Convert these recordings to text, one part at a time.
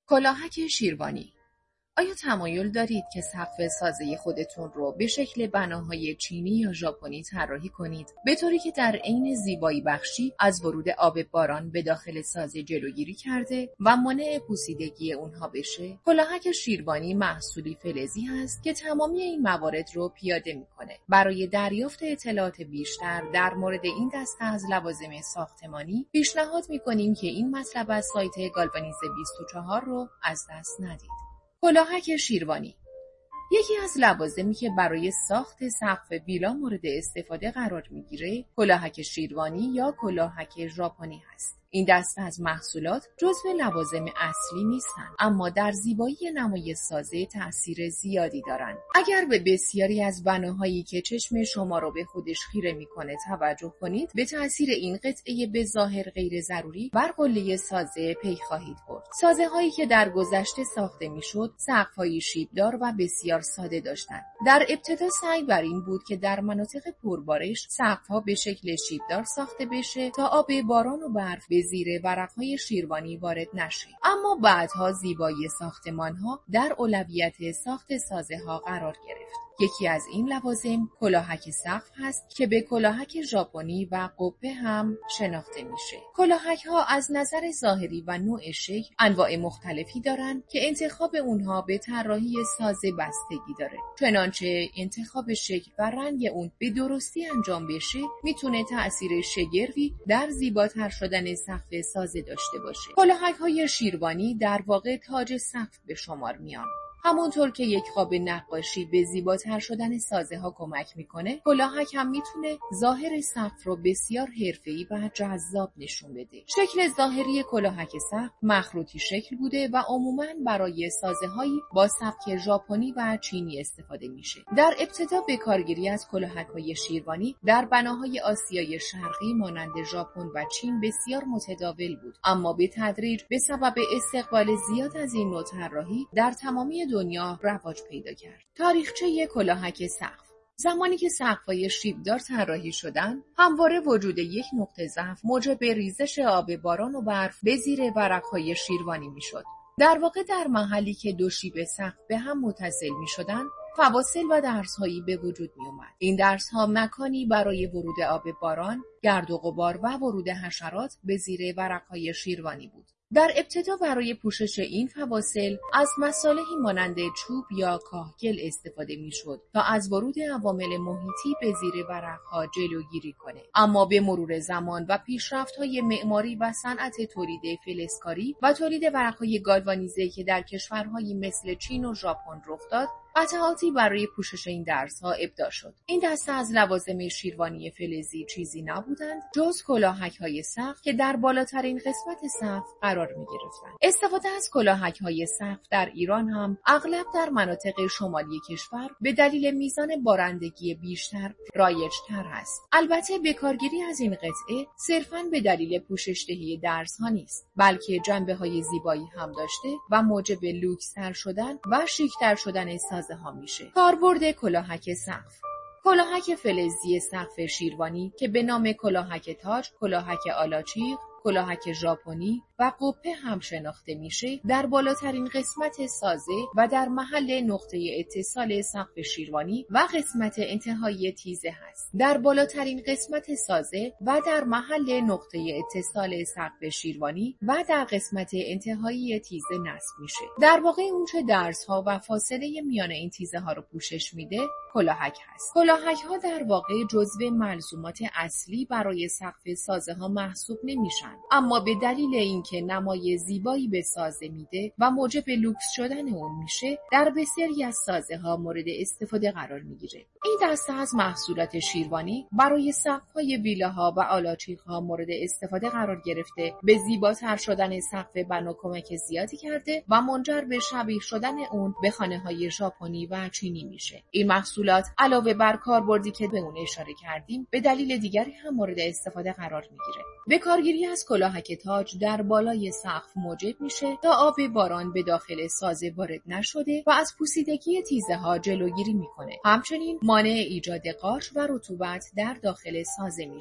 کلاهک شیروانی. آیا تمایل دارید که سقف سازه خودتون رو به شکل بناهای چینی یا ژاپنی طراحی کنید به طوری که در عین زیبایی بخشی از ورود آب باران به داخل سازه جلوگیری کرده و مانع پوسیدگی اونها بشه؟ کلاهک شیروانی محصولی فلزی هست که تمامی این موارد رو پیاده میکنه. برای دریافت اطلاعات بیشتر در مورد این دسته از لوازم ساختمانی پیشنهاد میکنیم که این مطلب از سایت گالوانیز 24 رو از دست ندید. کلاهک شیروانی یکی از لوازمی که برای ساخت سقف ویلا مورد استفاده قرار میگیره کلاهک شیروانی یا کلاهک ژاپنی هست. این دسته از محصولات جزو لوازم اصلی نیستند، اما در زیبایی نمای سازه تأثیر زیادی دارند. اگر به بسیاری از بناهایی که چشم شما رو به خودش خیره میکنه توجه کنید، به تأثیر این قطعه به ظاهر غیر ضروری بر قله سازه پی خواهید برد. سازه هایی که در گذشته ساخته میشد، سقف‌های شیبدار و بسیار ساده داشتند. در ابتدا سعی بر این بود که در مناطق پربارش سقف‌ها به شکل شیبدار ساخته بشه تا آب باران و برف به زیر ورقهای شیروانی وارد نشه. اما بعدها زیبایی ساختمان‌ها در اولویت ساخت سازه‌ها قرار گرفت. یکی از این لوازم کلاهک سقف هست که به کلاهک ژاپنی و قبه هم شناخته میشه. کلاهک‌ها از نظر ظاهری و نوع شکل انواع مختلفی دارن که انتخاب اونها به طراحی سازه بستگی داره. چنانچه انتخاب شکل و رنگ اون به درستی انجام بشه میتونه تأثیر شگرفی در زیباتر شدن سقف سازه داشته باشه. کلاهک‌های شیروانی در واقع تاج سقف به شمار میان. همونطور که یک قاب نقاشی به زیباتر شدن سازه ها کمک میکنه، کلاهک هم میتونه ظاهر سقف رو بسیار حرفه‌ای و جذاب نشون بده. شکل ظاهری کلاهک سقف مخروطی شکل بوده و عموماً برای سازه هایی با سبک ژاپنی و چینی استفاده میشه. در ابتدا به کارگیری از کلاهک های شیروانی در بناهای آسیای شرقی مانند ژاپن و چین بسیار متداول بود، اما به تدریج به سبب استقبال زیاد از این نوع طراحی در تمامی دنیا رواج پیدا کرد. تاریخچه کلاهک سقف. زمانی که سقف‌های شیبدار طراحی شدند، همواره وجود یک نقطه ضعف موجب ریزش آب باران و برف به زیر ورق‌های شیروانی میشد. در واقع در محلی که دو شیب سقف به هم متصل میشدند، فواصل و درزهایی به وجود می اومد. این درزها مکانی برای ورود آب باران، گرد و غبار و ورود حشرات به زیر ورق‌های شیروانی بود. در ابتدا برای پوشش این فواصل از مصالحی مانند چوب یا کاهگل استفاده میشد تا از ورود عوامل محیطی به زیر ورقها جلوگیری کنه. اما به مرور زمان و پیشرفت‌های معماری و صنعت تولید فلزکاری و تولید ورق‌های گالوانیزه که در کشورهایی مثل چین و ژاپن رخ داد، قطعاتی برای پوشش این درزها ابداع شد. این دسته از لوازم شیروانی فلزی چیزی نبودند جز کلاهک‌های سقف که در بالاترین قسمت سقف قرار می‌گرفتند. استفاده از کلاهک‌های سقف در ایران هم اغلب در مناطق شمالی کشور به دلیل میزان بارندگی بیشتر رایج‌تر است. البته به کارگیری از این قطعه صرفاً به دلیل پوشش‌دهی درزها نیست، بلکه جنبه‌های زیبایی هم داشته و موجب لوکس‌تر شدن و شیک‌تر شدن ها میشه. کاربرد کلاهک سقف. کلاهک فلزی سقف شیروانی که به نام کلاهک تاج، کلاهک آلاچیق، کلاهک ژاپنی و قبه هم شناخته میشه، در بالاترین قسمت سازه و در محل نقطه اتصال سقف شیروانی و قسمت انتهایی تیزه هست. در بالاترین قسمت سازه و در محل نقطه اتصال سقف شیروانی و در قسمت انتهایی تیزه نصب میشه. در واقع اونچه درزها و فاصله میان این تیزه ها رو پوشش میده کلاهک هست. کلاهک ها در واقع جزو ملزومات اصلی برای سقف سازه ها محسوب نمیشن، اما به دلیل اینکه نمای زیبایی به سازه میده و موجب لوکس شدن اون میشه، در بسیاری از سازه ها مورد استفاده قرار میگیره. این دسته از محصولات شیروانی برای سقف‌های ویلاها و آلاچیق‌ها مورد استفاده قرار گرفته، به زیباتر شدن سقف بنا کمک زیادی کرده و منجر به شبیه شدن اون به خانه‌های ژاپنی و چینی میشه. این محصولات علاوه بر کاربردی که به اون اشاره کردیم، به دلیل دیگری هم مورد استفاده قرار میگیره. به کارگیری از کلاهک تاج در بالای سقف موجب میشه تا آب باران به داخل سازه وارد نشده و از پوسیدگی تیزه ها جلوگیری میکنه. همچنین مانع ایجاد قارچ و رطوبت در داخل سازه میشه.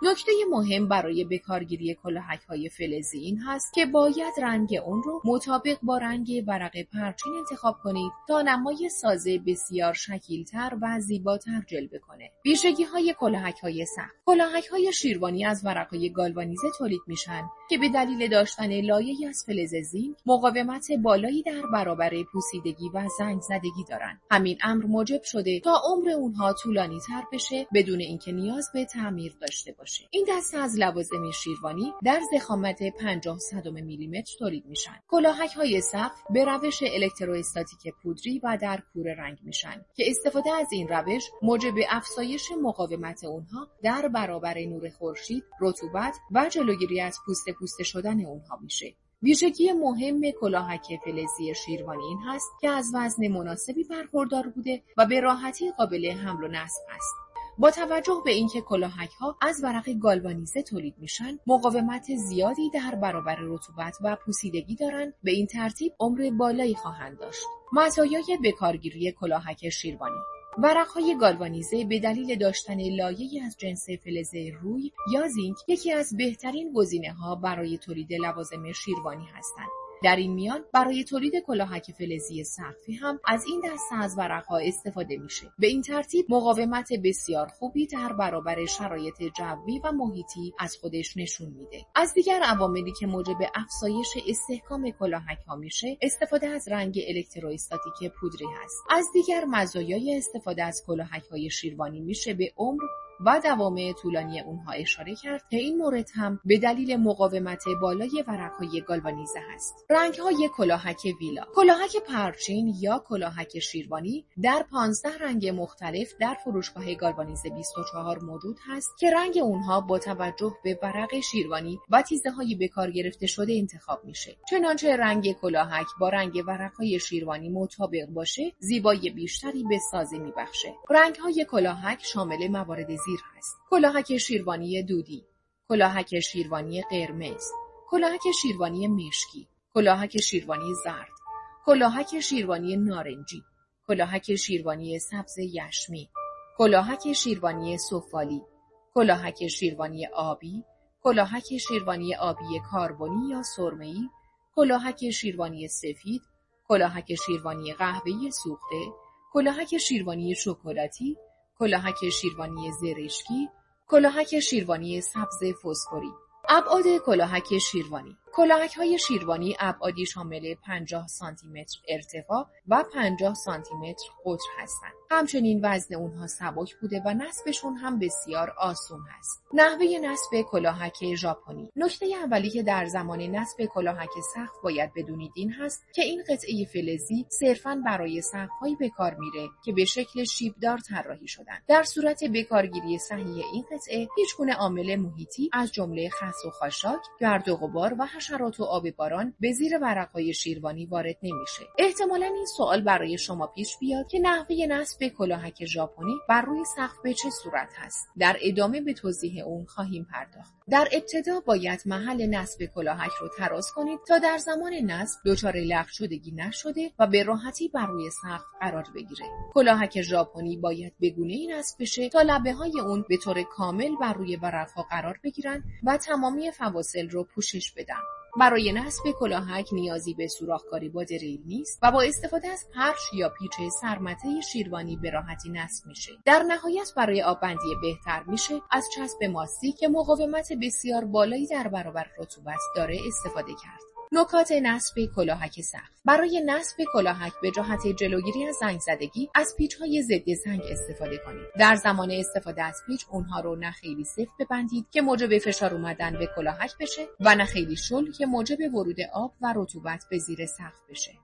نکته مهم برای بکارگیری کلاهک‌های فلزی این هست که باید رنگ اون رو مطابق با رنگ ورق پرچین انتخاب کنید تا نمای سازه بسیار شکیل‌تر و زیباتر جلوه کنه. ویژگی‌های کلاهک‌های سقف. کلاهک‌های شیروانی از ورق‌های گالوانیزه تولید میشن که به دلیل داشتن لایه‌ای از فلز زینک مقاومت بالایی در برابر پوسیدگی و زنگ زدگی دارن. همین امر موجب شده تا عمر اونها طولانی‌تر بشه بدون اینکه نیاز به تعمیر داشته باشه. این دسته از لوازم شیروانی در ضخامت 50 صدم میلیمتر تولید میشن. کلاهک‌های سقف به روش الکتروستاتیک پودری و در کوره رنگ میشن که استفاده از این روش موجب افزایش مقاومت اونها در برابر نور خورشید، رطوبت و جلوگیری از پوسته شدن اونها میشه. ویژگی مهم کلاهک فلزی شیروانی این هست که از وزن مناسبی برخوردار بوده و به راحتی قابل حمل و نصب است. با توجه به اینکه کلاهک‌ها از ورق گالوانیزه تولید میشن، مقاومت زیادی در برابر رطوبت و پوسیدگی دارند، به این ترتیب عمر بالایی خواهند داشت. مزایای بکارگیری کلاهک شیروانی: ورق‌های گالوانیزه به دلیل داشتن لایه‌ای از جنس فلز روی یا زینک یکی از بهترین گزینه‌ها برای تولید لوازم شیروانی هستند. در این میان برای تولید کلاهک فلزی سقفی هم از این دسته از ورق‌ها استفاده میشه. به این ترتیب مقاومت بسیار خوبی در برابر شرایط جوی و محیطی از خودش نشون میده. از دیگر عواملی که موجب افزایش استحکام کلاهک‌ها میشه، استفاده از رنگ الکتروستاتیک پودری هست. از دیگر مزایای استفاده از کلاهک‌های شیروانی میشه به عمر و دوام طولانی اونها اشاره کرد که این مورد هم به دلیل مقاومت بالای ورق‌های گالوانیزه هست. رنگ‌های کلاهک ویلا. کلاهک پرچین یا کلاهک شیروانی در 15 رنگ مختلف در فروشگاه گالوانیزه 24 موجود هست که رنگ اونها با توجه به ورق شیروانی و تیزه‌های به کار گرفته شده انتخاب میشه. چنانچه رنگ کلاهک با رنگ ورق‌های شیروانی مطابق باشه، زیبایی بیشتری به سازه میبخشه. رنگ‌های کلاهک شامل موارد زیر هست: کلاهک شیروانی دودی، کلاهک شیروانی قرمز، کلاهک شیروانی مشکی، کلاهک شیروانی زرد، کلاهک شیروانی نارنجی، کلاهک شیروانی سبز یشمی، کلاهک شیروانی سفالی، کلاهک شیروانی آبی، کلاهک شیروانی آبی کربنی یا سرمه‌ای، کلاهک شیروانی سفید، کلاهک شیروانی قهوه‌ای سوخته، کلاهک شیروانی شکلاتی، کلاهک شیروانی زرشکی، کلاهک شیروانی سبز فسفوری. ابعاد کلاهک شیروانی. کلاهک‌های شیروانی ابعادی شامل 50 سانتی متر ارتفاع و 50 سانتی متر قطر هستند. همچنین وزن اونها سبک بوده و نصبشون هم بسیار آسون هست. نحوه نصب کلاهک ژاپنی. نکته اولی که در زمان نصب کلاهک سقف باید بدونید این هست که این قطعه فلزی صرفاً برای سقف‌هایی به کار میره که به شکل شیبدار طراحی شدن. در صورت بکارگیری صحیح این قطعه هیچگونه عامل محیطی از جمله خس و خاشاک، گرد و غبار و حشرات و آب باران به زیر ورق‌های شیروانی وارد نمیشه. احتمالاً این سوال برای شما پیش بیاد که نحوه نصب کلاهک ژاپنی بر روی سقف به چه صورت هست. در ادامه به توضیح اون خواهیم پرداخت. در ابتدا باید محل نصب کلاهک رو تراز کنید تا در زمان نصب دچار لخت شدگی نشده و به راحتی بر روی سقف قرار بگیره. کلاهک ژاپنی باید به گونه‌ای نصب بشه تا لبه‌های اون به طور کامل بر روی ورق‌ها قرار بگیرن و تمامی فواصل رو پوشش بدن. برای نصب کلاهک نیازی به سوراخ‌کاری با دریل نیست و با استفاده از پرش یا پیچ سرمته شیروانی به راحتی نصب میشه. در نهایت برای آببندی بهتر میشه از چسب ماستی که مقاومت بسیار بالایی در برابر رطوبت داره استفاده کرد. نکات نصب کلاهک سقف. برای نصب کلاهک به جهت جلوگیری از زنگ زدگی از پیچ‌های ضد زنگ استفاده کنید. در زمان استفاده از پیچ اونها رو نه خیلی سفت ببندید که موجب فشار اومدن به کلاهک بشه و نه خیلی شل که موجب ورود آب و رطوبت به زیر سقف بشه.